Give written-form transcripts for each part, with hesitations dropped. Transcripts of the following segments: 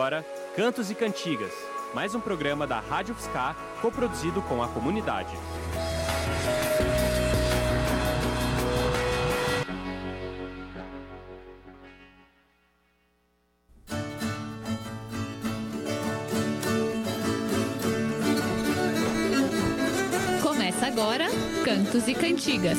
Agora, Cantos e Cantigas, mais um programa da Rádio UFSCar, coproduzido com a comunidade. Começa agora, Cantos e Cantigas.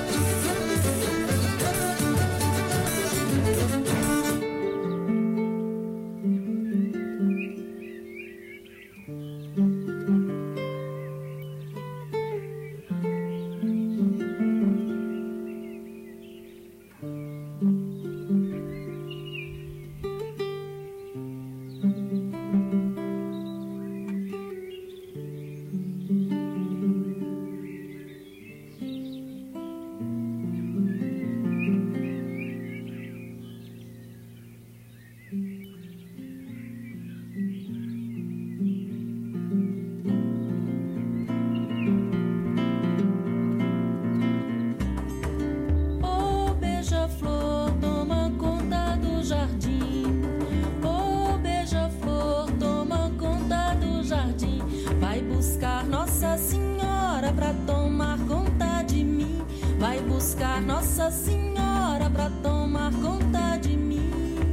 Nossa Senhora pra tomar conta de mim.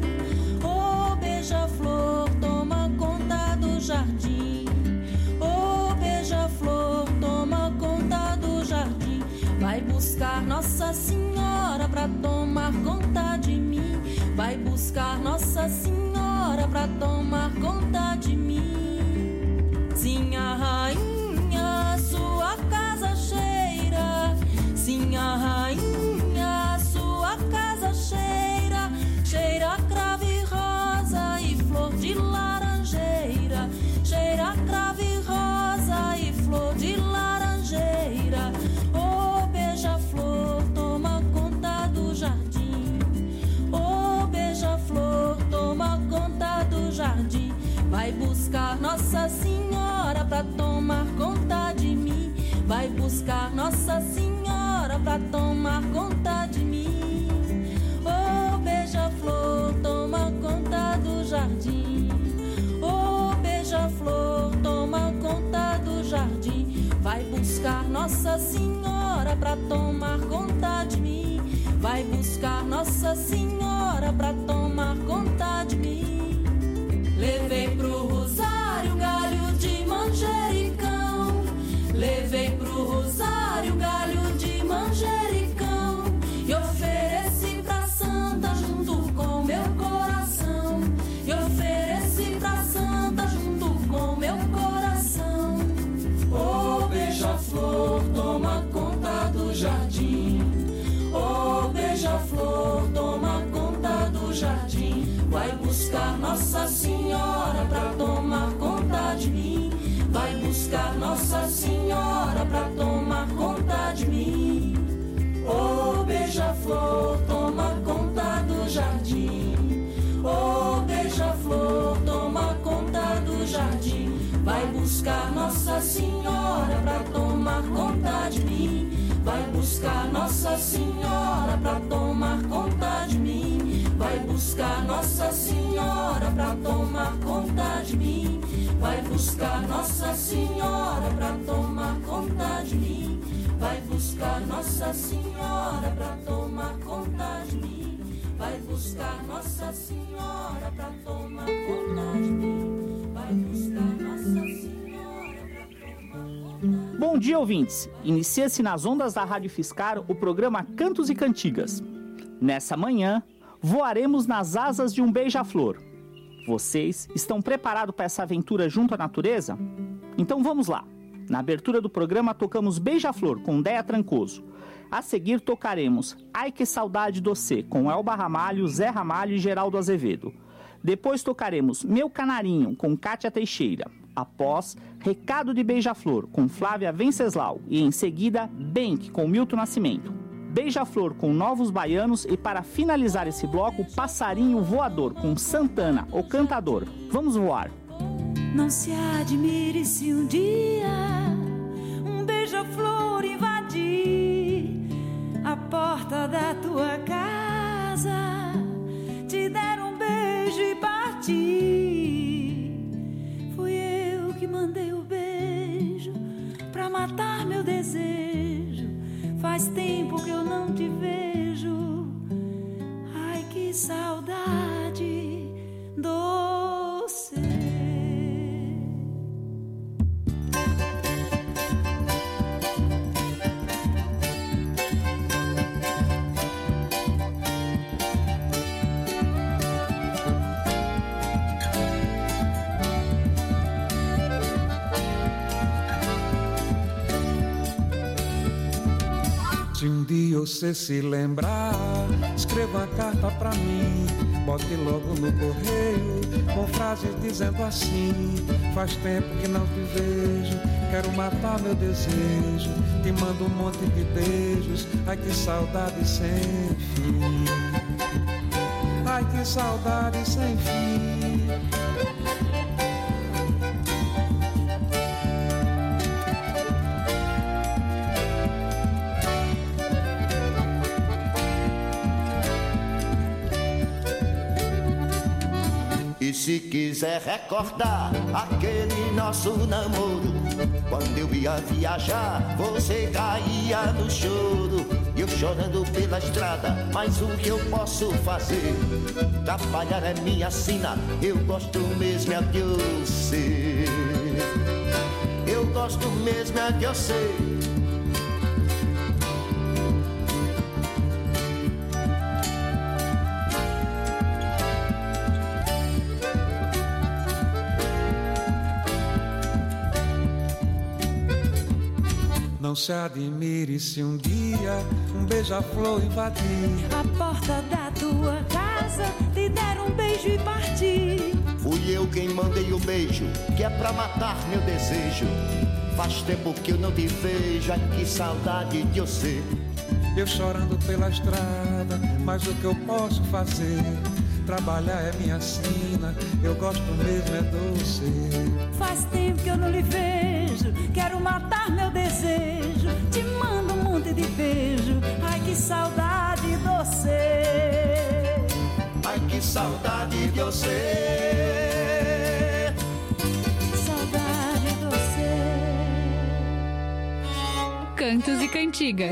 Ô beija-flor, toma conta do jardim. Ô beija-flor, toma conta do jardim. Vai buscar Nossa Senhora pra tomar conta de mim. Vai buscar Nossa Senhora pra tomar conta de mim. Sim, a rainha, sua casa cheira. Sim, a rainha, sua casa cheira, cheira cravo e rosa e flor de laranjeira, cheira cravo e rosa e flor de laranjeira. Ô beija-flor, toma conta do jardim. Ô beija-flor, toma conta do jardim. Vai buscar Nossa Senhora pra tomar conta de mim. Vai buscar Nossa Senhora pra tomar conta de mim. Ô beija-flor, toma conta do jardim. Ô beija-flor, toma conta do jardim. Vai buscar Nossa Senhora pra tomar conta de mim. Vai buscar Nossa Senhora pra tomar conta de mim. Levei pro rosário galho de manjericão. Levei pro rosário galho de manjericão e ofereci pra santa junto com meu coração. E ofereci pra santa junto com meu coração. Ô beija-flor, toma conta do jardim. Ô beija-flor, toma conta do jardim. Vai buscar Nossa Senhora pra tomar conta de mim. Vai buscar Nossa Senhora pra tomar conta de mim. Ô beija-flor, toma conta do jardim. Ô beija-flor, toma conta do jardim. Vai buscar Nossa Senhora pra tomar conta de mim. Vai buscar Nossa Senhora pra tomar conta de mim. Vai buscar Nossa Senhora pra tomar conta de mim. Vai buscar Nossa Senhora pra tomar conta de mim. Vai buscar Nossa Senhora pra tomar conta de mim. Vai buscar Nossa Senhora pra tomar conta de mim. Vai buscar Nossa Senhora pra tomar conta de mim. Bom dia, ouvintes! Inicia-se nas ondas da Rádio UFSCar o programa Cantos e Cantigas. Nessa manhã, voaremos nas asas de um beija-flor. Vocês estão preparados para essa aventura junto à natureza? Então vamos lá. Na abertura do programa tocamos Beija-Flor com Déia Trancoso. A seguir tocaremos Ai Que Saudade Docê com Elba Ramalho, Zé Ramalho e Geraldo Azevedo. Depois tocaremos Meu Canarinho com Kátia Teixeira. Após, Recado de Beija-Flor com Flávia Venceslau e em seguida Benck com Milton Nascimento. Beija-Flor com Novos Baianos e para finalizar esse bloco, Passarinho Voador com Santana, o Cantador. Vamos voar! Não se admire se um dia um beija-flor invadir a porta da tua casa, te der um beijo e partir. você se lembrar, escreva uma carta pra mim, bote logo no correio, com frases dizendo assim: faz tempo que não te vejo, quero matar meu desejo, te mando um monte de beijos, ai que saudade sem fim, ai que saudade sem fim. E se quiser recordar aquele nosso namoro, quando eu ia viajar, você caía no choro, eu chorando pela estrada, mas o que eu posso fazer? Trabalhar é minha sina, eu gosto mesmo é de você. Eu gosto mesmo é de você. Não se admire se um dia um beija-flor invadir a porta da tua casa, te der um beijo e partir. Fui eu quem mandei o beijo, que é pra matar meu desejo. Faz tempo que eu não te vejo, ai que saudade de você. Eu chorando pela estrada, mas o que eu posso fazer? Trabalhar é minha sina, eu gosto mesmo é de você. Faz tempo que eu não lhe vejo, quero matar meu desejo, te mando um monte de beijo, ai que saudade de você. Ai que saudade de você. Saudade de você. Cantos e cantigas.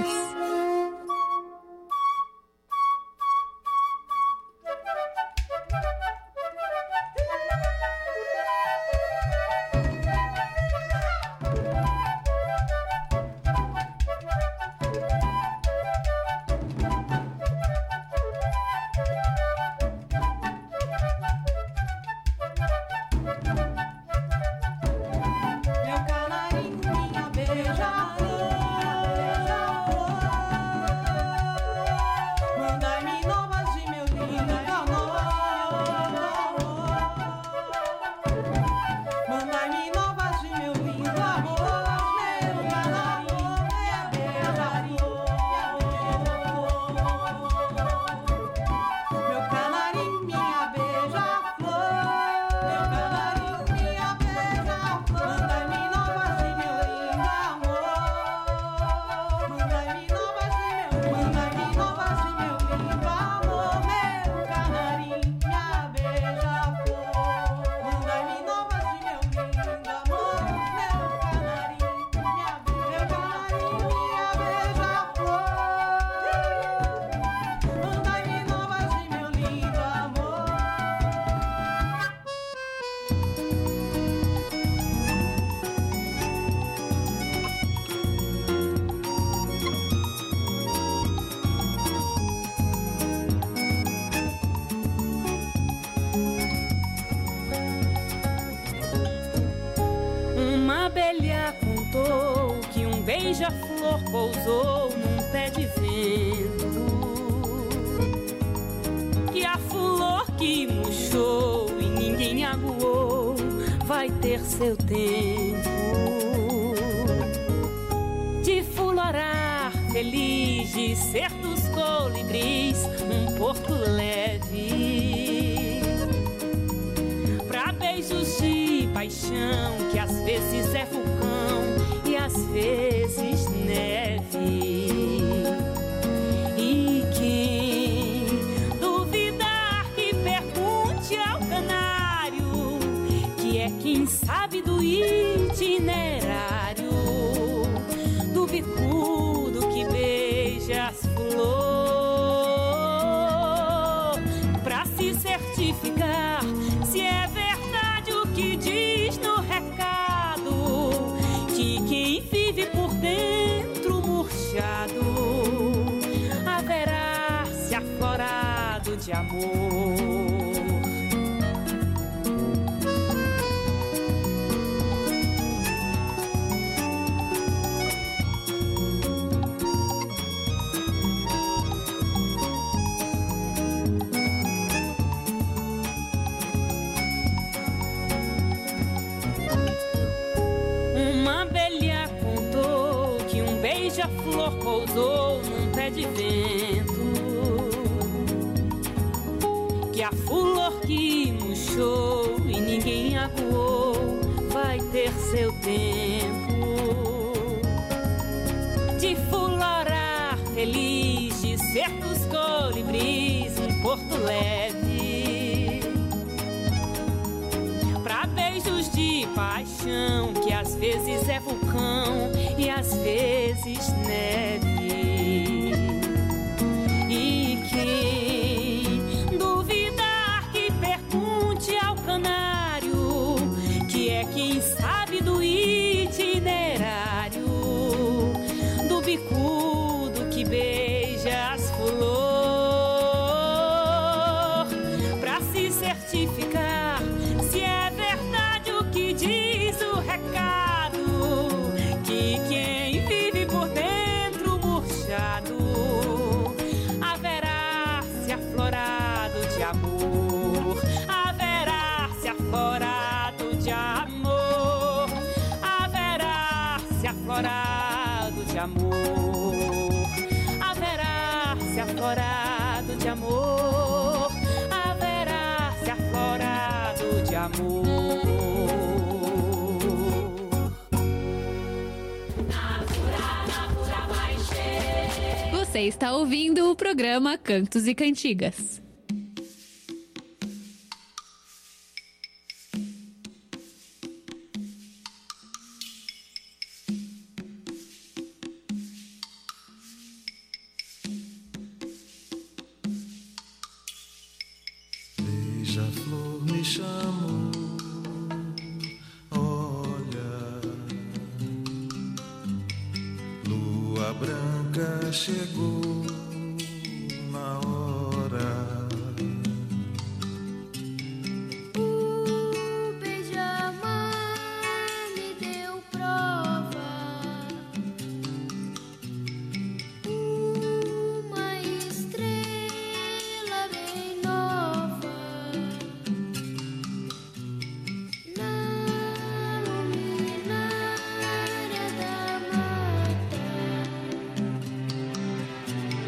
Beija-flor pousou num pé de vento, que a flor que murchou e ninguém aguou vai ter seu tempo de florar feliz, de ser dos colibris um porto leve pra beijos de paixão que às vezes é vulcão e às vezes neve. E quem duvidar que pergunte ao canário, que é quem sabe do itinerário do bicudo que beija as flor, pra se certificar se é verdade o que diz no recado, que quem vive por dentro murchado haverá se aflorado de amor. a flor pousou num pé de vento, que a flor que murchou e ninguém aguou vai ter seu tempo de florar feliz, de ser dos colibris um porto leve, pra beijos de paixão que às vezes é vulcão e às vezes neve. E quem duvidar que pergunte ao canário, que é quem sabe do itinerário do bicudo que beija as flor, pra se certificar se é verdade o que diz o recado, que quem vive por dentro murchado haverá se aflorado de amor, haverá se aflorado de amor, haverá se aflorado de amor, haverá se aflorado de amor, haverá se aflorado de amor. Você está ouvindo o programa Cantos e Cantigas. Beija-flor me chamou, olha, lua branca chegou na hora. O beija-mar me deu prova, uma estrela bem nova na luminária da mata.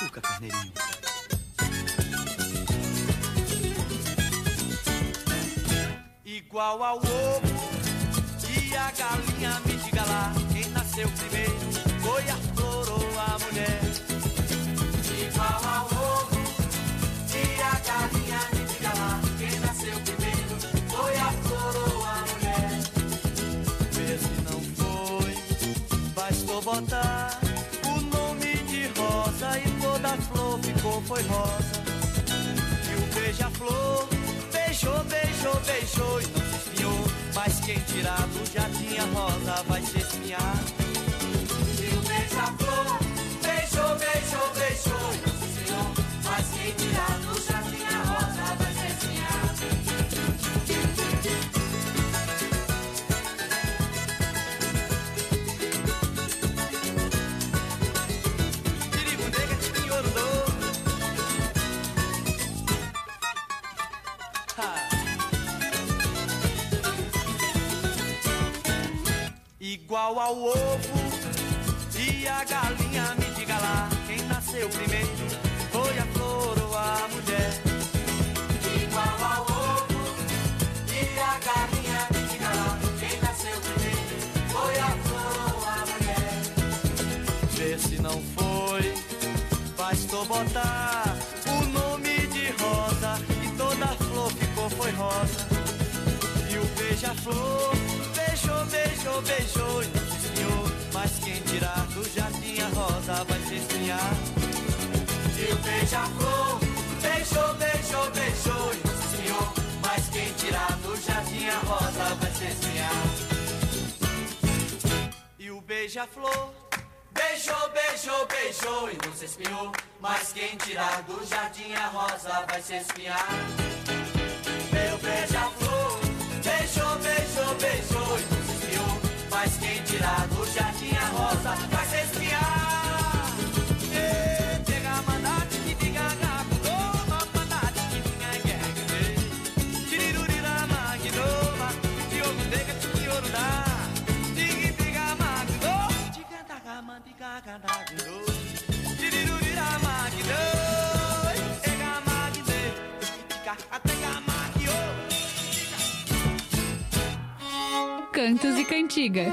cutuca, carneirinho. Igual ao ovo e a galinha, me diga lá, quem nasceu primeiro foi a flor ou a mulher? Igual ao ovo e a galinha, me diga lá, quem nasceu primeiro foi a flor ou a mulher? Vê se não foi, bastou botar o nome de rosa e toda flor ficou, foi rosa. E o beija-flor beijou, beijou, beijou e não se espinhou, mas quem tirar do jardim a rosa vai se espinhar. E o beija-flor beijou, beijou, beijou e não se espinhou, mas quem tirar do jardim a rosa vai se espinhar. Tiribundega, tirinhorundô. Igual ao ovo e a galinha, me diga lá, quem nasceu primeiro foi a flor ou a mulher? Igual ao ovo e a galinha, me diga lá, quem nasceu primeiro foi a flor ou a mulher? Vê se não foi, bastou botar o nome de rosa e toda flor ficou, foi rosa. E o beija-flor beijou, beijou, beijou e não se espinhou, mas quem tirar do jardim a rosa vai se espinhar. E o beija-flor beijou, beijou, beijou e não se espinhou, mas quem tirar do jardim a rosa vai se espinhar. E o beija-flor beijou, beijou, beijou e não se espinhou, mas quem tirar do jardim a rosa vai se espinhar. Meu beija-flor beijou, beijou, beijou e não se espinhou, mas quem tirar do jardim a rosa vai se espinhar. Pega mandate que diga gago, mandate que diga guerra, tirirurira magnoma, diogo nega tiorudá, diga pega magno, diga daga mandiga gandagno, tirirurira magno, pega magne, diga até magno. Cantos e cantigas.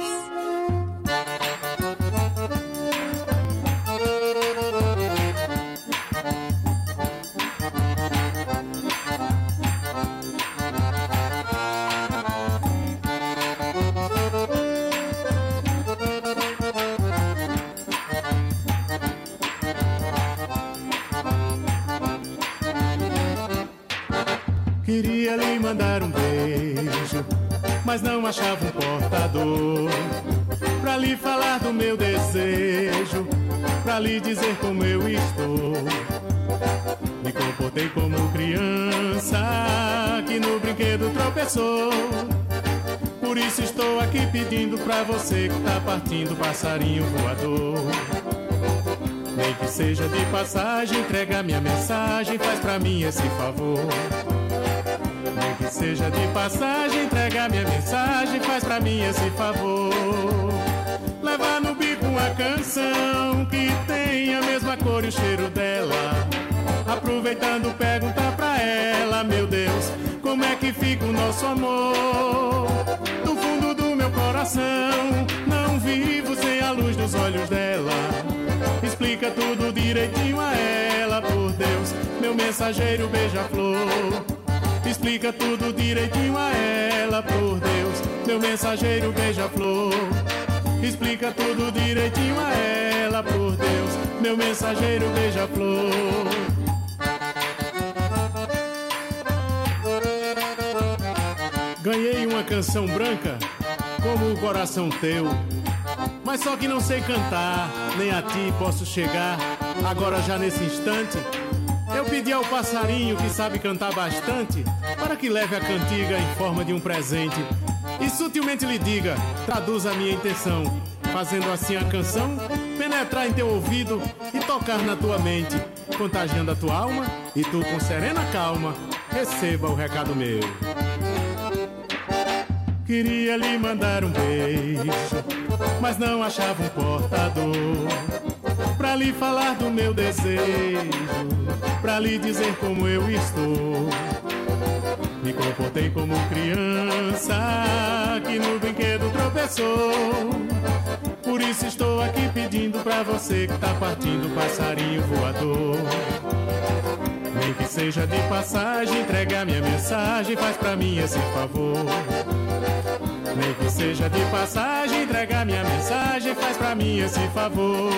Queria lhe mandar um beijo, mas não achava um portador pra lhe falar do meu desejo, pra lhe dizer como eu estou. Me comportei como criança que no brinquedo tropeçou. Por isso estou aqui pedindo pra você que tá partindo, passarinho voador. Nem que seja de passagem, entrega minha mensagem, faz pra mim esse favor. Nem que seja de passagem, entrega minha mensagem, faz pra mim esse favor. Leva no bico uma canção que tem a mesma cor e o cheiro dela. Aproveitando, pergunta pra ela, meu Deus, como é que fica o nosso amor? Do fundo do meu coração, não vivo sem a luz dos olhos dela. Explica tudo direitinho a ela, por Deus, meu mensageiro beija-flor. Explica tudo direitinho a ela, por Deus, meu mensageiro beija-flor. Explica tudo direitinho a ela, por Deus, meu mensageiro beija-flor. Ganhei uma canção branca, como o coração teu, mas só que não sei cantar, nem a ti posso chegar. Agora já nesse instante, eu pedi ao passarinho que sabe cantar bastante, para que leve a cantiga em forma de um presente e sutilmente lhe diga, traduza a minha intenção, fazendo assim a canção penetrar em teu ouvido e tocar na tua mente, contagiando a tua alma, e tu com serena calma receba o recado meu. Queria lhe mandar um beijo, mas não achava um portador pra lhe falar do meu desejo, pra lhe dizer como eu estou. Me comportei como criança que no brinquedo tropeçou. Por isso estou aqui pedindo pra você que tá partindo, passarinho voador. Nem que seja de passagem, entrega minha mensagem, faz pra mim esse favor. Nem que seja de passagem, entrega minha mensagem, faz pra mim esse favor.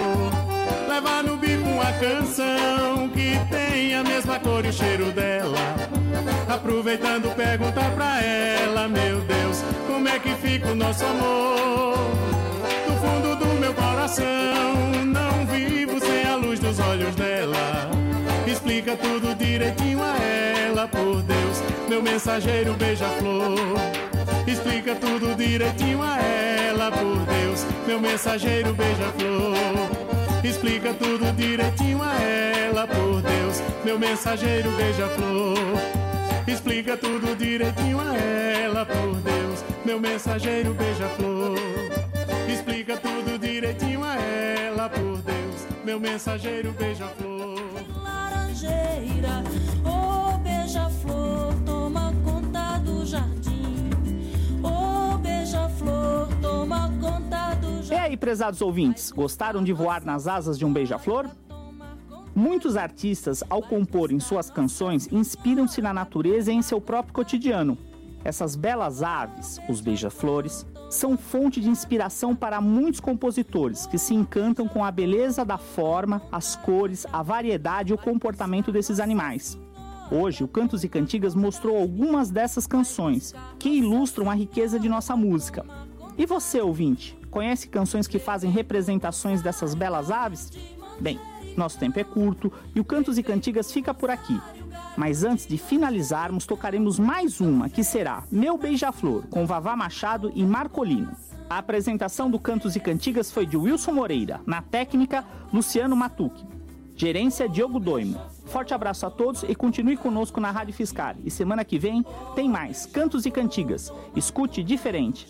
Leva no bico uma canção que tem a mesma cor e o cheiro dela. Aproveitando, pergunta pra ela, meu Deus, como é que fica o nosso amor? Do fundo do meu coração, não vivo sem a luz dos olhos dela. Explica tudo direitinho a ela, por Deus, meu mensageiro beija-flor. Explica tudo direitinho a ela, por Deus, meu mensageiro beija-flor. Explica tudo direitinho a ela, por Deus, meu mensageiro beija-flor. Explica tudo direitinho a ela, por Deus, meu mensageiro beija-flor. Explica tudo direitinho a ela, por Deus, meu mensageiro beija-flor. Laranjeira, ô beija-flor, toma conta do jardim. Ô beija-flor, toma conta do jardim. E aí, prezados ouvintes, gostaram de voar nas asas de um beija-flor? Muitos artistas, ao comporem suas canções, inspiram-se na natureza e em seu próprio cotidiano. Essas belas aves, os beija-flores, são fonte de inspiração para muitos compositores que se encantam com a beleza da forma, as cores, a variedade e o comportamento desses animais. Hoje, o Cantos e Cantigas mostrou algumas dessas canções que ilustram a riqueza de nossa música. E você, ouvinte, conhece canções que fazem representações dessas belas aves? Bem, nosso tempo é curto e o Cantos e Cantigas fica por aqui. Mas antes de finalizarmos, tocaremos mais uma, que será Meu Beija-Flor, com Vavá Machado e Marcolino. A apresentação do Cantos e Cantigas foi de Wilson Moreira, na técnica, Luciano Matucci. Gerência, Diogo Doimo. Forte abraço a todos e continue conosco na Rádio Fiscar. E semana que vem tem mais Cantos e Cantigas. Escute diferente.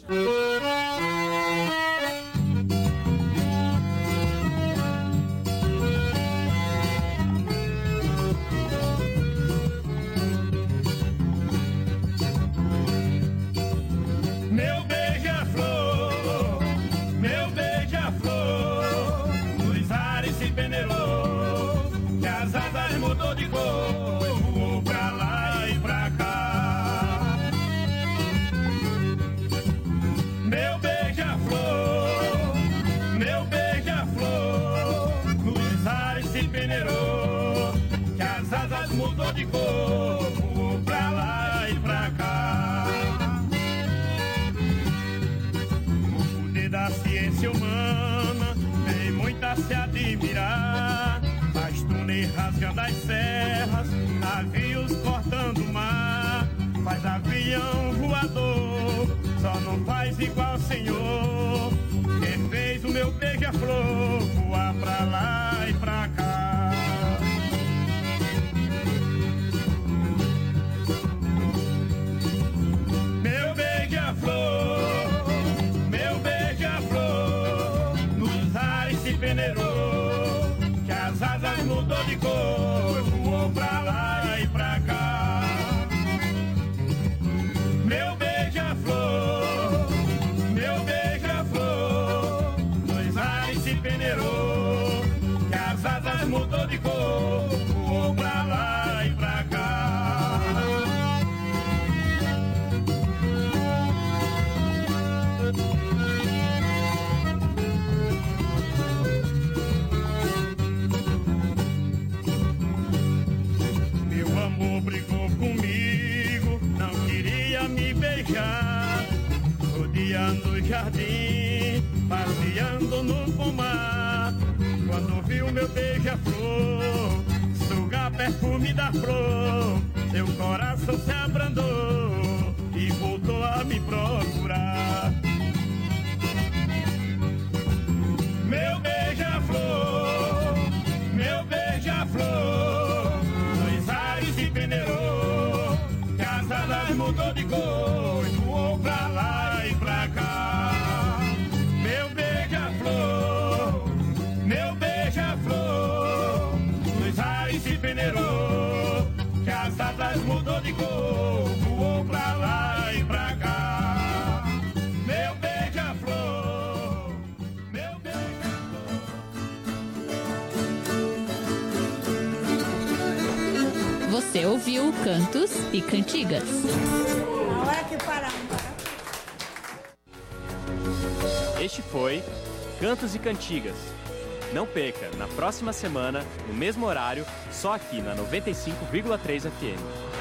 Meu beija-flor, meu beija-flor, nos ares se peneirou, que as asas mudou de cor, voou pra lá e pra cá. Meu beija-flor, nos ares se peneirou, que as asas mudou de cor, voou pra lá e pra cá. Da ciência humana tem muito a se admirar. Faz túnel rasgando as serras, navios cortando o mar. Faz avião voador, só não faz igual senhor, que fez o meu beija-flor voar pra lá e pra cá. Meu beija-flor, peneirou, que as asas mudou de cor, voou pra lá e pra cá. Meu beija-flor, nos ares se peneirou, que as asas mudou de cor, voou pra lá e pra cá. Brigou comigo, não queria me beijar. Rodeando o jardim, passeando no pomar. Quando viu meu beija-flor sugar perfume da flor, seu coração se abrandou e voltou a me procurar. Meu beija-flor, nos ares se peneirou, que as asas mudou de cor e voou pra lá e pra cá. Meu beija-flor, Você ouviu Cantos e Cantigas. Este foi Cantos e Cantigas. Não perca, na próxima semana, no mesmo horário, só aqui na 95,3 FM.